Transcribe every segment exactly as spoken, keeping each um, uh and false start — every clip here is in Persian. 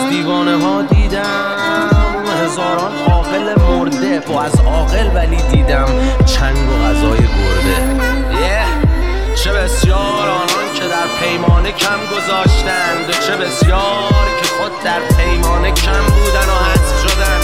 دیوانه ها دیدم، هزاران عاقل مرده با از عاقل ولی دیدم چنگ و غذای گرده. yeah. چه بسیار آنان که در پیمانه کم گذاشتند، چه بسیار که خود در پیمانه کم بودن و حذف شدن.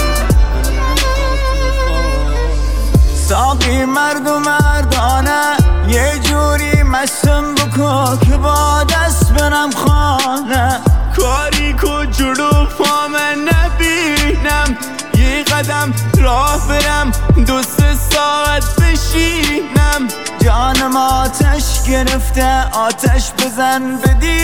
ساقی مرد و مردانه یه جوری مستم بکن که با دست برم خانه، کاری که جلو پامه نبینم، یه قدم راه برم دو سه ساعت بشینم. جانم آتش گرفته آتش بزن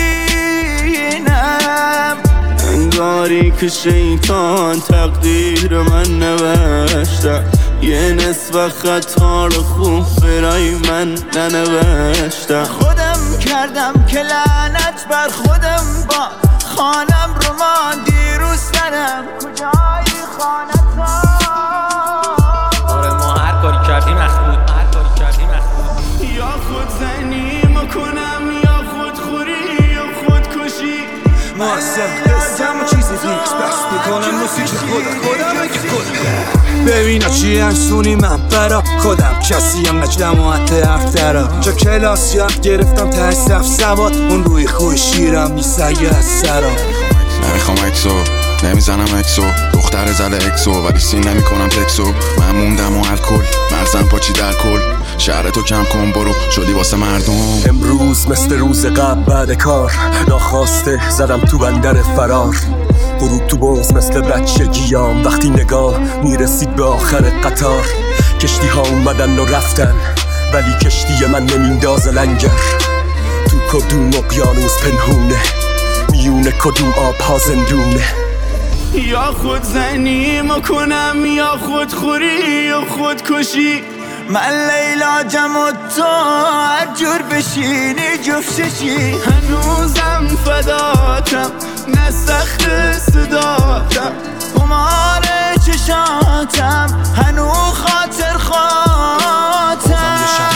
بدینم. انگاری که شیطان تقدیر من نوشته، یه نصف خطا رو خوب برای من ننوشته. خودم کردم که لعنت بر خودم با خانم رو ما دیروز سرم کجایی خانتا. آره ما هر کاری کردیم اخبود، هر کاری کردیم اخبود. یا خود زنی میکنم یا خود خوری یا خود کشی. ماسم قسم و چیزی فیکس بس میکنم موسیقی خود خودم که خودم. ببینا چی انسونی من برا خودم، کسی هم نجدم و حتی حرف درم. جا کلاس یاد گرفتم ته صف سواد، اون روی خوی شیرم نیسگه از سرم. نمیخوام اکسو نمیزنم اکسو، دختر زل اکسو ولی سین نمی کنم تکسو. من موندم و الکل مرزم پاچی در کل، شهر تو کم کن برو شدی واسه مردم. امروز مثل روز قبل بعد کار ناخواسته زدم تو بندر فرار، غروب تو بوز مثل بچگیام وقتی نگاه میرسید به آخر قطار. کشتی ها اومدن و رفتن ولی کشتی من نمیندازه لنگر، تو کدوم اقیانوس پنهونه میونه کدوم آب ها زندونه. یا خود زنی میکنم یا خود خوری یا خود کشی. من لیلا جم و تو هر جور بشینی جفتشی. هنوزم فداتم نه سخت صداتم، قمار چشاتم هنو خاطر خاطم.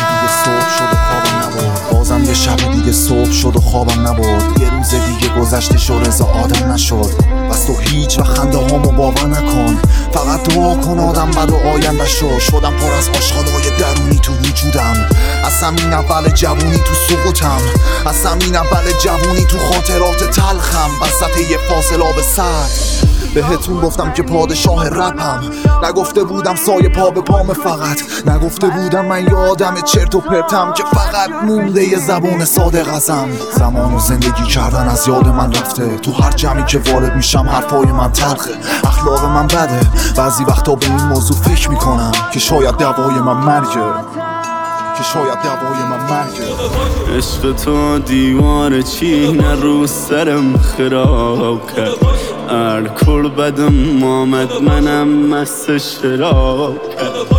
بازم یه شب دیگه صبح شد و خوابم نبود، یه روز دیگه گذشته شو رضا آدم نشد. بس تو هیچ و خنده هامو باور نکن، فقط دعا کن آدم بد و آینده شو. شدم پر از آشغالای درونی تو وجودم، از همین اول جوونی تو سقوطم، از همین اول جوونی تو خاطرات تلخم. وسط یه فاصله به سر بهتون گفتم که پادشاه رپم، نگفته بودم سایه پا به پام، فقط نگفته بودم من یه آدم چرت و پرتم که فقط مونده یه زبون صادق ازم. زمان و زندگی کردن از یاد من رفته، تو هر جمعی که وارد میشم حرفای من تلخه، اخلاق من بده. بعضی وقتا به این موضوع فکر میکنم که شاید دوای من مرگه، که شاید دوای من مرگه. عشق تو دیوار چینه رو سرم خراب کرد، الکل بدم آمد منم مست شراب کرد.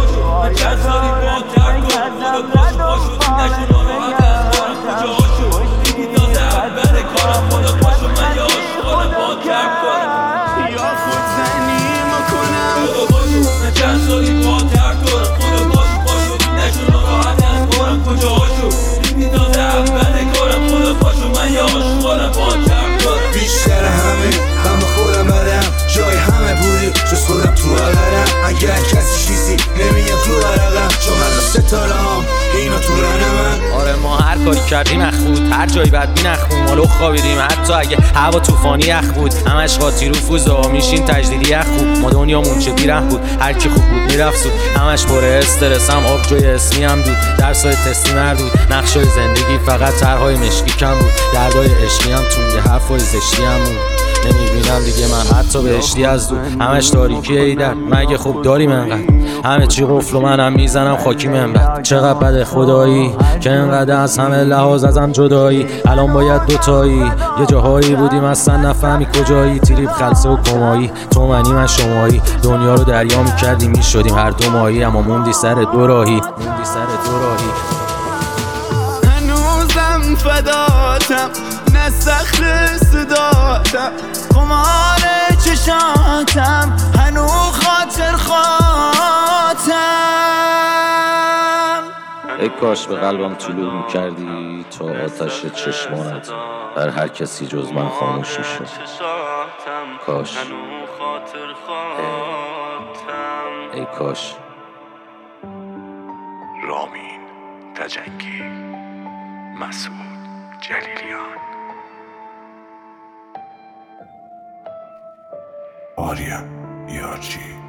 بیشتر همه غم خودم بدم، جای همه بودی جز خودم تو عقلم. اگر کسی چیزی نمیاد رو عرقم، چون من ستاره هم اینا تو رنه من. آره ما هر کاری کردیم اخ بود، هر جایی بدبین اخ بود، مالو خوابیدیم حتی اگه هوا طوفانی اخ بود. همش قاطی رو فوزا میشین تجدیدی اخ بود، ما دنیامون چه بیره بود، هر کی خوب بود میرفت سود. همش پر استرسم آب جای اسمی هم دود، درسای تستی مردود، نقشای زندگی فقط طرحهای مشکی کم بود، دردای عشقی هم تونگه حرفای زشتی هم بود. نمیبینم دیگه من حتی بهشتی از دور، همش تاریکی ایدر مگه خوب داریم انقدر، همه چی قفل و منم میزنم خاکی منبر. چقدر بده خدایی که انقدر از همه لحاظ ازم جدایی، الان باید دوتایی یه جاهایی بودیم اصلا نفهمی کجایی. تریپ خلصه و کمایی تو منی من شمایی، دنیا رو دریا میکردیم میشدیم هر دو ماهی، اما موندی سر دو راهی، موندی سر دو راهی. هنوزم فداتم نه سخت صداتم، قمار چشاتم هنو خاطر خاطم. ای کاش به قلبم طلوع میکردی تا آتش چشمانت بر هر کسی جز من خاموش میشد. کاش هنو خاطر خاطرم ای کاش. رامین تجنگی، مسعود جلیلیان، آریا یارچی.